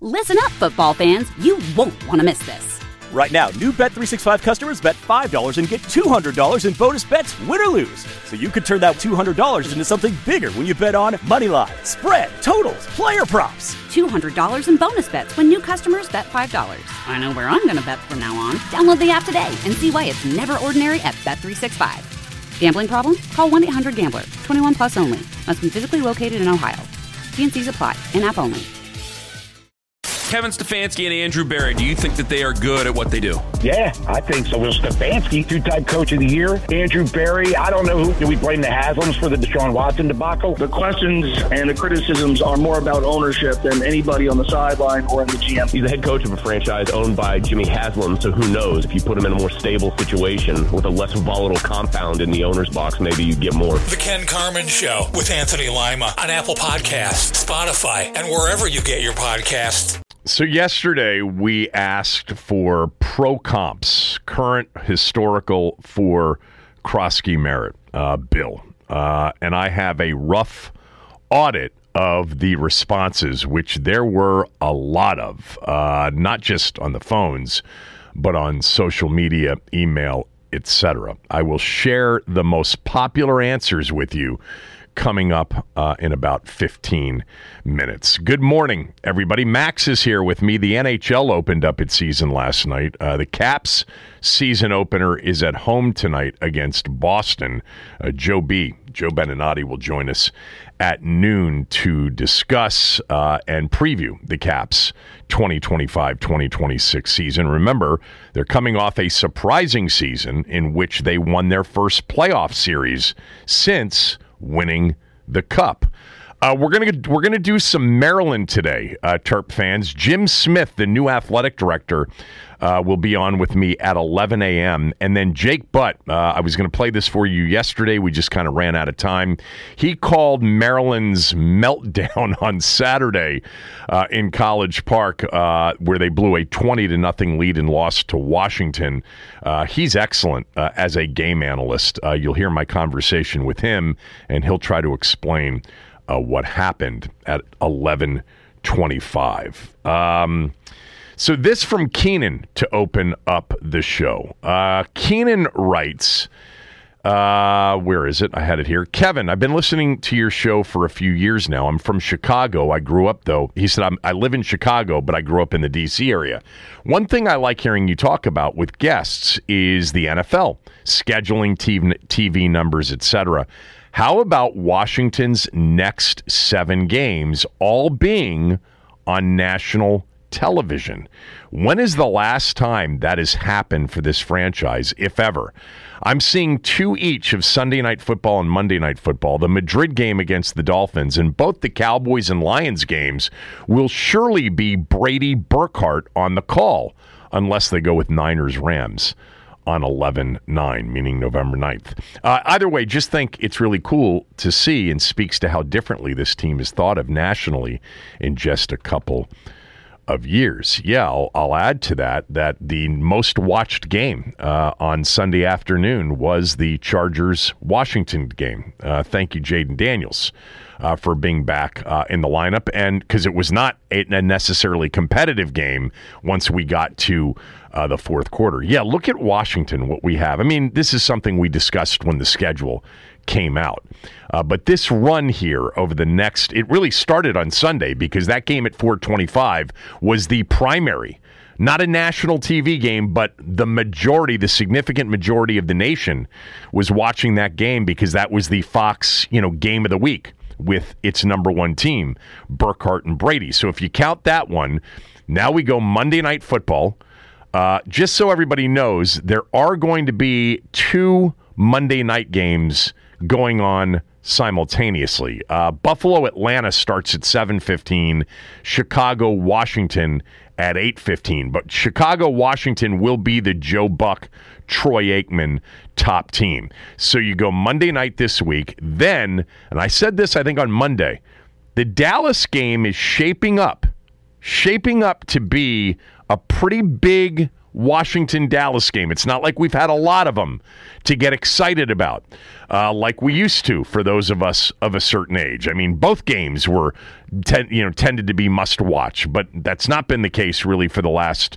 Listen up, football fans. You won't want to miss this. Right now, new Bet365 customers bet $5 and get $200 in bonus bets, win or lose. So you could turn that $200 into something bigger when you bet on money line, spread, totals, player props. $200 in bonus bets when new customers bet $5. I know where I'm going to bet from now on. Download the app today and see why it's never ordinary at Bet365. Gambling problem? Call 1-800-GAMBLER. 21 plus only. Must be physically located in Ohio. T&Cs apply. In-app only. Kevin Stefanski and Andrew Berry, do you think that they are good at what they do? Yeah, I think so. Well, Stefanski, two-time coach of the year. Andrew Berry, I don't know who. Do we blame the Haslams for the Deshaun Watson debacle? The questions and the criticisms are more about ownership than anybody on the sideline or in the GM. He's the head coach of a franchise owned by Jimmy Haslam, so who knows? If you put him in a more stable situation with a less volatile compound in the owner's box, maybe you get more. The Ken Carman Show with Anthony Lima on Apple Podcasts, Spotify, and wherever you get your podcasts. So yesterday we asked for pro comps, current historical for Krosky Merritt, Bill. And I have a rough audit of the responses, which there were a lot of, not just on the phones, but on social media, email, etc. I will share the most popular answers with you coming up in about 15 minutes. Good morning, everybody. Max is here with me. The NHL opened up its season last night. The Caps season opener is at home tonight against Boston. Joe Beninati will join us at noon to discuss and preview the Caps 2025-2026 season. Remember, they're coming off a surprising season in which they won their first playoff series since winning the Cup. We're gonna do some Maryland today, Terp fans. Jim Smith, the new athletic director, will be on with me at 11 a.m. And then Jake Butt, I was going to play this for you yesterday. We just kind of ran out of time. He called Maryland's meltdown on Saturday in College Park, where they blew a 20-0 lead and lost to Washington. He's excellent as a game analyst. You'll hear my conversation with him, and he'll try to explain what happened at 11:25. So this from Keenan to open up the show. Keenan writes, where is it? I had it here. Kevin, I've been listening to your show for a few years now. I'm from Chicago. I grew up, though. He said, I live in Chicago, but I grew up in the D.C. area. One thing I like hearing you talk about with guests is the NFL, scheduling, TV numbers, etc. How about Washington's next 7 games all being on national television? When is the last time that has happened for this franchise, if ever? I'm seeing 2 each of Sunday Night Football and Monday Night Football. The Madrid game against the Dolphins and both the Cowboys and Lions games will surely be Brady Burkhardt on the call, unless they go with Niners-Rams on 11/9, meaning November 9th. Either way, just think it's really cool to see and speaks to how differently this team is thought of nationally in just a couple of years. Yeah, I'll add to that the most watched game on Sunday afternoon was the Chargers-Washington game. Thank you, Jaden Daniels, for being back in the lineup, and because it was not a necessarily competitive game once we got to the fourth quarter. Yeah, look at Washington, what we have. I mean, this is something we discussed when the schedule came out. But this run here over the next, it really started on Sunday because that game at 4:25 was the primary, not a national TV game, but the significant majority of the nation was watching that game because that was the Fox, game of the week with its number one team, Burkhardt and Brady. So if you count that one, now we go Monday Night Football. Just so everybody knows, there are going to be 2 Monday night games going on simultaneously. Buffalo-Atlanta starts at 7:15, Chicago-Washington at 8:15. But Chicago-Washington will be the Joe Buck, Troy Aikman top team. So you go Monday night this week. Then, and I said this I think on Monday, the Dallas game is shaping up shaping up to be a pretty big Washington-Dallas game. It's not like we've had a lot of them to get excited about like we used to for those of us of a certain age. I mean, both games were tended to be must-watch, but that's not been the case really for the last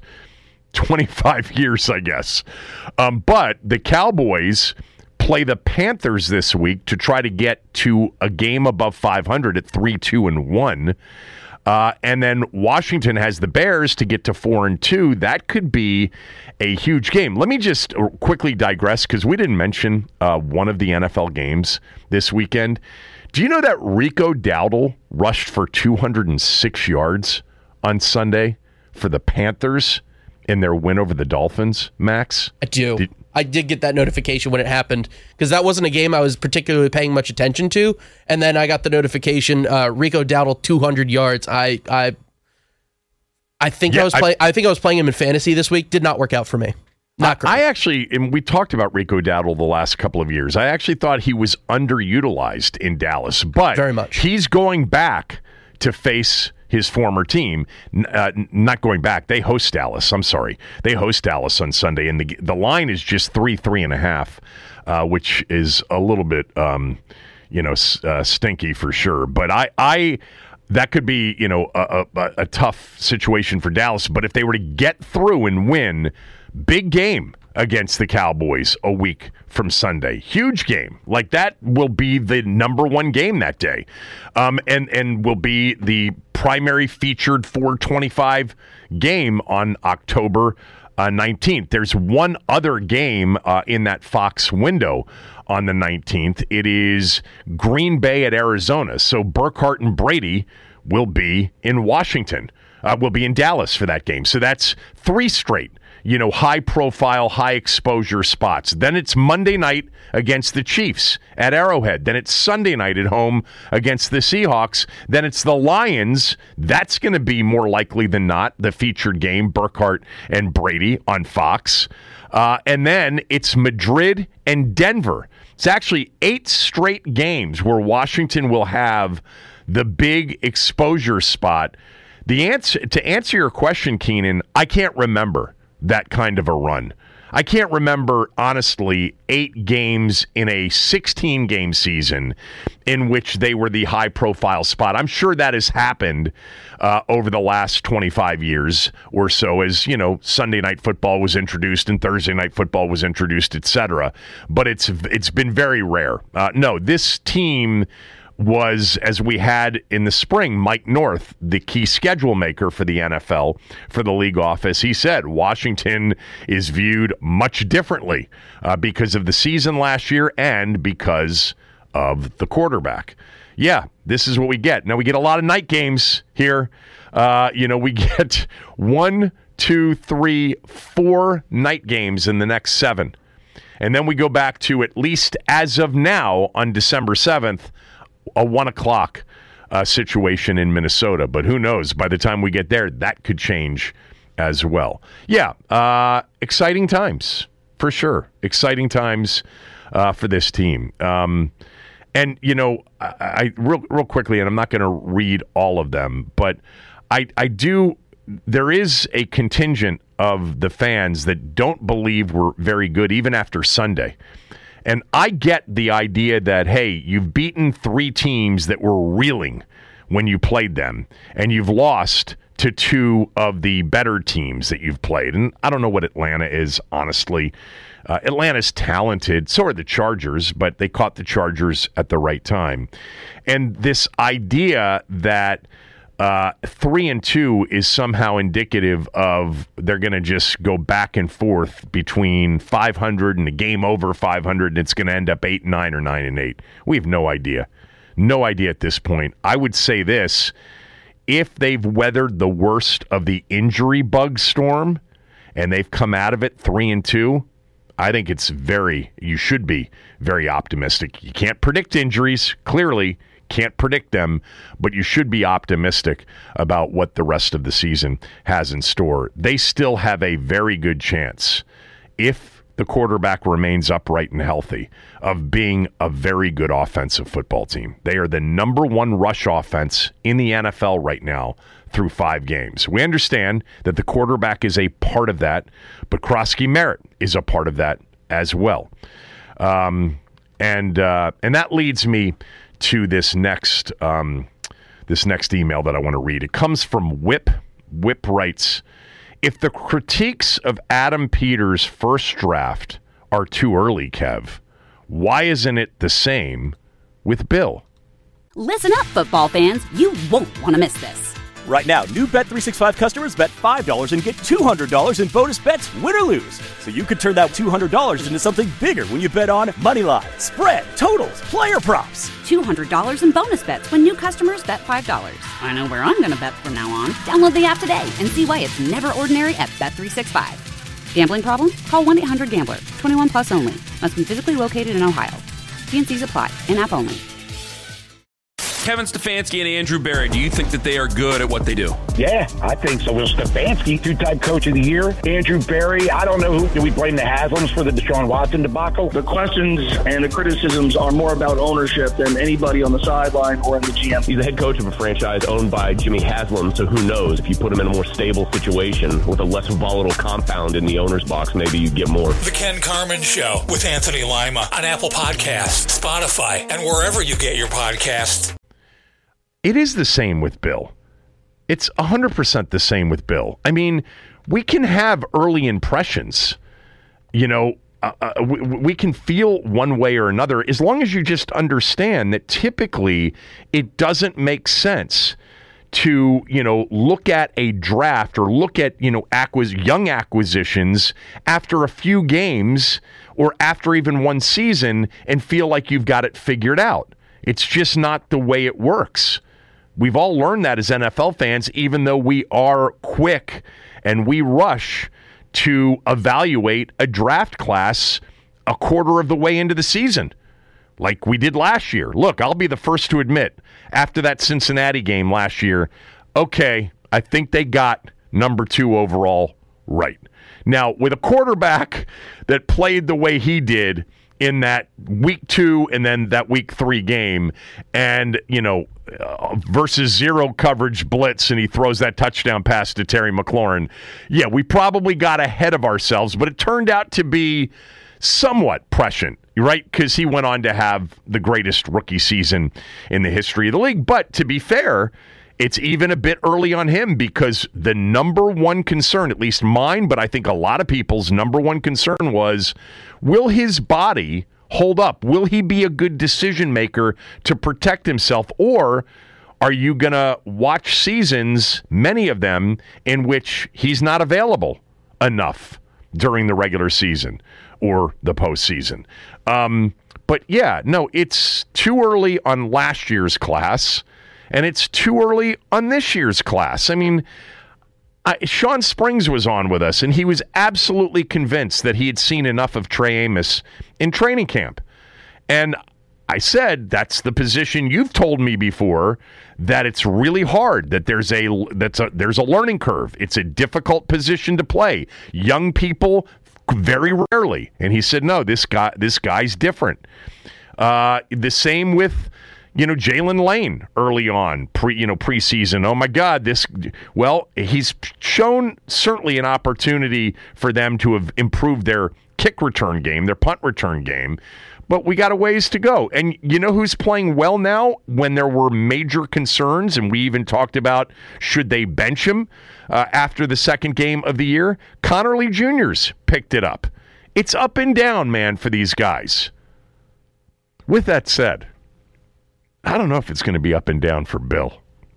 25 years, I guess. But the Cowboys play the Panthers this week to try to get to a game above 500 at 3-2-1. And then Washington has the Bears to get to 4-2. That could be a huge game. Let me just quickly digress because we didn't mention one of the NFL games this weekend. Do you know that Rico Dowdle rushed for 206 yards on Sunday for the Panthers in their win over the Dolphins, Max? I do. I did get that notification when it happened because that wasn't a game I was particularly paying much attention to. And then I got the notification, Rico Dowdle 200 yards. I think I was playing him in fantasy this week. Did not work out for me. Not great. I actually, and we talked about Rico Dowdle the last couple of years. I actually thought he was underutilized in Dallas, but very much. He's going back to face his former team. Not going back. They host Dallas. I'm sorry. They host Dallas on Sunday, and the line is just 3.5, which is a little bit, stinky for sure. But I that could be, a tough situation for Dallas. But if they were to get through and win, big game against the Cowboys a week from Sunday. Huge game. Like, that will be the number one game that day. And will be the primary featured 425 game on October 19th. There's one other game in that Fox window on the 19th. It is Green Bay at Arizona. So Burkhardt and Brady will be in Washington. Will be in Dallas for that game. So that's 3 straight high-profile, high-exposure spots. Then it's Monday night against the Chiefs at Arrowhead. Then it's Sunday night at home against the Seahawks. Then it's the Lions. That's going to be more likely than not the featured game, Burkhardt and Brady on Fox. And then it's Madrid and Denver. It's actually 8 straight games where Washington will have the big exposure spot. To answer your question, Keenan, I can't remember that kind of a run. I can't remember, honestly, 8 games in a 16-game season in which they were the high-profile spot. I'm sure that has happened over the last 25 years or so as, Sunday Night Football was introduced and Thursday Night Football was introduced, etc. But it's been very rare. No, this team was, as we had in the spring, Mike North, the key schedule maker for the NFL, for the league office. He said Washington is viewed much differently because of the season last year and because of the quarterback. Yeah, this is what we get. Now, we get a lot of night games here. We get 1, 2, 3, 4 night games in the next 7. And then we go back to, at least as of now, on December 7th, a 1 o'clock situation in Minnesota. But who knows? By the time we get there, that could change as well. Yeah, exciting times, for sure. Exciting times for this team. And, I real quickly, and I'm not going to read all of them, but there is a contingent of the fans that don't believe we're very good even after Sunday. And I get the idea that, hey, you've beaten 3 teams that were reeling when you played them, and you've lost to 2 of the better teams that you've played. And I don't know what Atlanta is, honestly. Atlanta's talented. So are the Chargers, but they caught the Chargers at the right time. And this idea that 3-2 is somehow indicative of they're going to just go back and forth between 500 and a game over 500, and it's going to end up 8-9 or 9-8. We have no idea. No idea at this point. I would say this: if they've weathered the worst of the injury bug storm and they've come out of it 3-2, I think you should be very optimistic. You can't predict injuries, clearly. Can't predict them, but you should be optimistic about what the rest of the season has in store. They still have a very good chance, if the quarterback remains upright and healthy, of being a very good offensive football team. They are the number one rush offense in the NFL right now through 5 games. We understand that the quarterback is a part of that, but Krosky Merritt is a part of that as well. And that leads me to this next email that I want to read. It comes from Whip. Whip writes, if the critiques of Adam Peters' first draft are too early, Kev, why isn't it the same with Bill? Listen up, football fans. You won't want to miss this. Right now, new Bet365 customers bet $5 and get $200 in bonus bets, win or lose. So you could turn that $200 into something bigger when you bet on moneyline, spread, totals, player props. $200 in bonus bets when new customers bet $5. I know where I'm going to bet from now on. Download the app today and see why it's never ordinary at Bet365. Gambling problem? Call 1-800-GAMBLER. 21 plus only. Must be physically located in Ohio. T&Cs apply. In-app only. Kevin Stefanski and Andrew Berry, do you think that they are good at what they do? Yeah, I think so. Will Stefanski, 2-time coach of the year. Andrew Berry, I don't know who. Do we blame the Haslams for the Deshaun Watson debacle? The questions and the criticisms are more about ownership than anybody on the sideline or in the GM. He's the head coach of a franchise owned by Jimmy Haslam, so who knows? If you put him in a more stable situation with a less volatile compound in the owner's box, maybe you get more. The Ken Carman Show with Anthony Lima on Apple Podcasts, Spotify, and wherever you get your podcasts. It is the same with Bill. It's 100% the same with Bill. I mean, we can have early impressions. You know, we can feel one way or another as long as you just understand that typically it doesn't make sense to, look at a draft or look at, young acquisitions after a few games or after even one season and feel like you've got it figured out. It's just not the way it works. We've all learned that as NFL fans, even though we are quick and we rush to evaluate a draft class a quarter of the way into the season, like we did last year. Look, I'll be the first to admit, after that Cincinnati game last year, okay, I think they got number 2 overall right. Now, with a quarterback that played the way he did in that week 2 and then that week 3 game, and, versus zero coverage blitz, and he throws that touchdown pass to Terry McLaurin. Yeah, we probably got ahead of ourselves, but it turned out to be somewhat prescient, right? Because he went on to have the greatest rookie season in the history of the league. But to be fair, it's even a bit early on him because the number one concern, at least mine, but I think a lot of people's number one concern was, will his body hold up? Will he be a good decision maker to protect himself? Or are you going to watch seasons, many of them, in which he's not available enough during the regular season or the postseason? But yeah, no, it's too early on last year's class, and it's too early on this year's class. I mean, Sean Springs was on with us, and he was absolutely convinced that he had seen enough of Trey Amos in training camp. And I said, that's the position you've told me before, that it's really hard, that there's a learning curve. It's a difficult position to play. Young people, very rarely. And he said, no, this guy's different. The same with Jalen Lane early on, preseason. Oh my God, he's shown certainly an opportunity for them to have improved their kick return game, their punt return game, but we got a ways to go. And you know who's playing well now when there were major concerns, and we even talked about should they bench him after the second game of the year? Connerly Jr.'s picked it up. It's up and down, man, for these guys. With that said, I don't know if it's going to be up and down for Bill.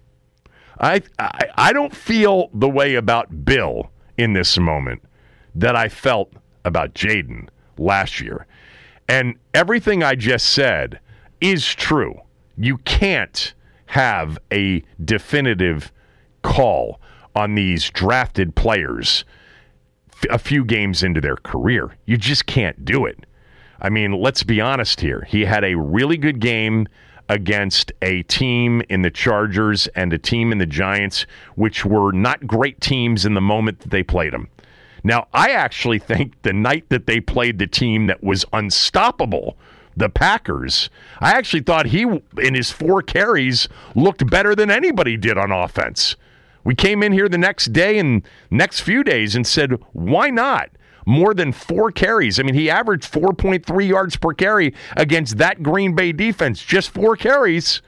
I don't feel the way about Bill in this moment that I felt about Jaden last year. And everything I just said is true. You can't have a definitive call on these drafted players a few games into their career. You just can't do it. I mean, let's be honest here. He had a really good game against a team in the Chargers and a team in the Giants, which were not great teams in the moment that they played them. Now, I actually think the night that they played the team that was unstoppable, the Packers, I actually thought he, in his 4 carries, looked better than anybody did on offense. We came in here the next day and next few days and said, why not? More than 4 carries. I mean, he averaged 4.3 yards per carry against that Green Bay defense. Just 4 carries.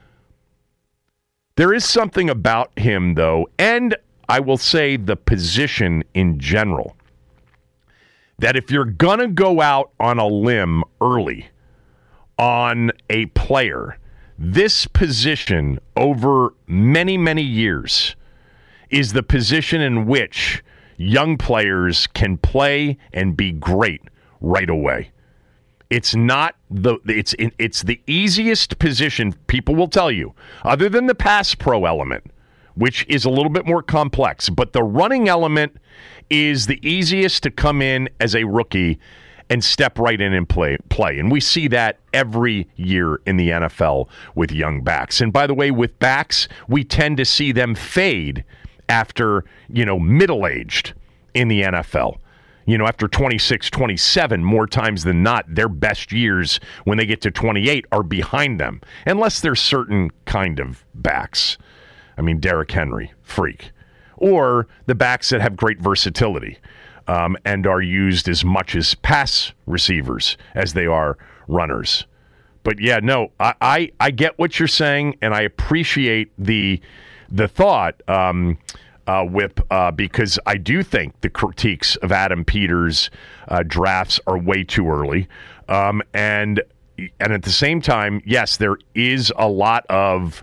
There is something about him, though, and I will say the position in general, that if you're going to go out on a limb early on a player, this position over many, many years is the position in which young players can play and be great right away. It's the easiest position, people will tell you, other than the pass pro element, which is a little bit more complex. But the running element is the easiest to come in as a rookie and step right in and play. And we see that every year in the NFL with young backs. And by the way, with backs, we tend to see them fade after, middle-aged in the NFL. After 26, 27, more times than not, their best years when they get to 28 are behind them, unless they're certain kind of backs. I mean, Derrick Henry, freak. Or the backs that have great versatility and are used as much as pass receivers as they are runners. But yeah, no, I get what you're saying, and I appreciate the thought, Whip, because I do think the critiques of Adam Peters' drafts are way too early. And at the same time, yes, there is a lot of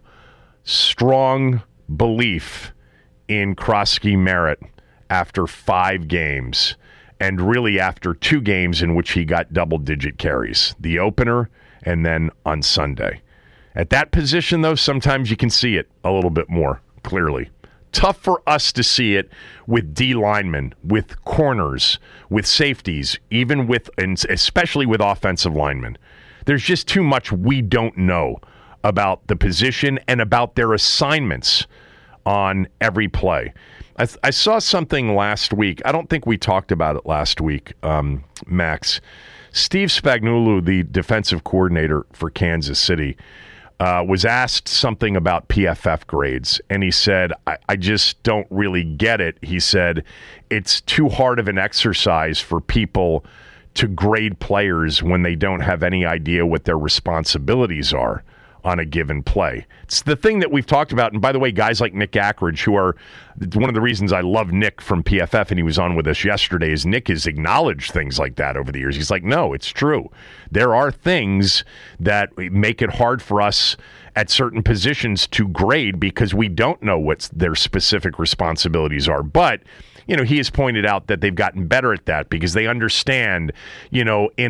strong belief in Krosky Merritt after 5 games, and really after 2 games in which he got double-digit carries, the opener and then on Sunday. At that position, though, sometimes you can see it a little bit more clearly. Tough for us to see it with D linemen, with corners, with safeties, even with, and especially with offensive linemen. There's just too much we don't know about the position and about their assignments on every play. I saw something last week. I don't think we talked about it last week, Max. Steve Spagnuolo, the defensive coordinator for Kansas City, was asked something about PFF grades, and he said, I just don't really get it. He said, it's too hard of an exercise for people to grade players when they don't have any idea what their responsibilities are on a given play. It's the thing that we've talked about. And by the way, guys like Nick Ackridge, who are one of the reasons I love Nick from PFF, and he was on with us yesterday, is Nick has acknowledged things like that over the years. He's like, no, it's true. There are things that make it hard for us at certain positions to grade because we don't know what their specific responsibilities are. But he has pointed out that they've gotten better at that because they understand, in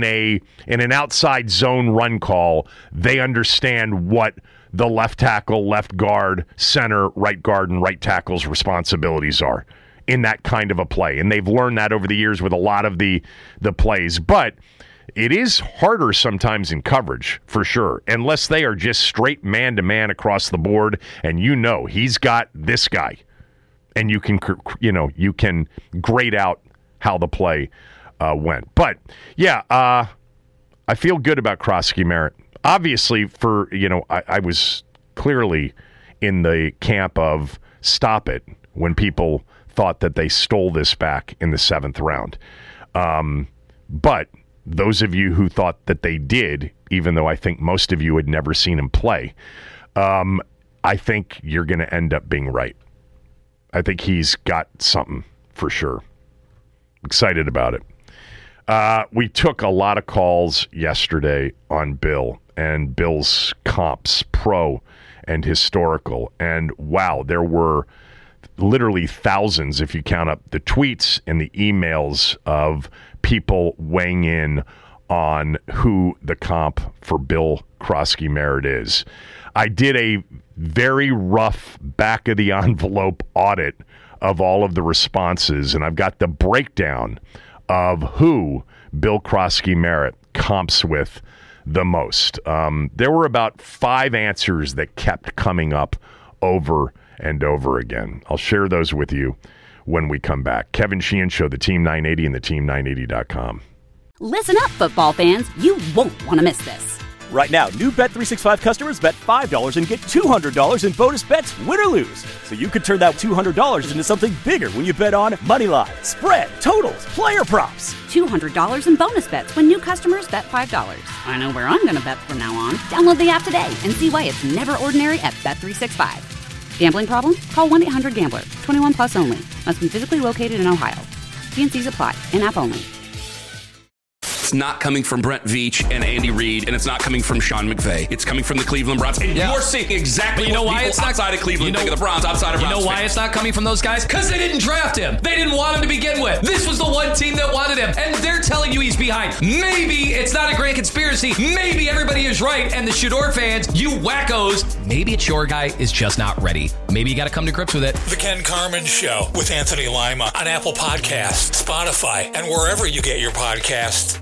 an outside zone run call, they understand what the left tackle, left guard, center, right guard, and right tackle's responsibilities are in that kind of a play. And they've learned that over the years with a lot of the plays. But it is harder sometimes in coverage, for sure, unless they are just straight man-to-man across the board, and he's got this guy. And you can grade out how the play went. But, yeah, I feel good about Krosky Merritt. Obviously, I was clearly in the camp of stop it when people thought that they stole this back in the 7th round. But those of you who thought that they did, even though I think most of you had never seen him play, I think you're going to end up being right. I think he's got something for sure. Excited about it. We took a lot of calls yesterday on Bill and Bill's comps, pro and historical. And wow, there were literally thousands, if you count up the tweets and the emails, of people weighing in on who the comp for Bill Krosky Merritt is. I did a very rough back-of-the-envelope audit of all of the responses, and I've got the breakdown of who Bill Krosky Merritt comps with the most. There were about 5 answers that kept coming up over and over again. I'll share those with you when we come back. Kevin Sheehan Show, the Team 980 and the Team980.com. Listen up, football fans. You won't want to miss this. Right now, new Bet365 customers bet $5 and get $200 in bonus bets, win or lose. So you could turn that $200 into something bigger when you bet on money line, spread, totals, player props. $200 in bonus bets when new customers bet $5. I know where I'm going to bet from now on. Download the app today and see why it's never ordinary at Bet365. Gambling problem? Call 1-800-GAMBLER. 21 plus only. Must be physically located in Ohio. T&Cs apply. In-app only. It's not coming from Brent Veach and Andy Reid, and it's not coming from Sean McVay. It's coming from the Cleveland Browns. And you're seeing exactly what people outside of Cleveland think of the Browns, outside of Browns. You know why it's not coming from those guys? Because they didn't draft him. They didn't want him to begin with. This was the one team that wanted him, and they're telling you he's behind. Maybe it's not a grand conspiracy. Maybe everybody is right, and the Shador fans, you wackos, maybe it's your guy is just not ready. Maybe you got to come to grips with it. The Ken Carman Show with Anthony Lima on Apple Podcasts, Spotify, and wherever you get your podcasts.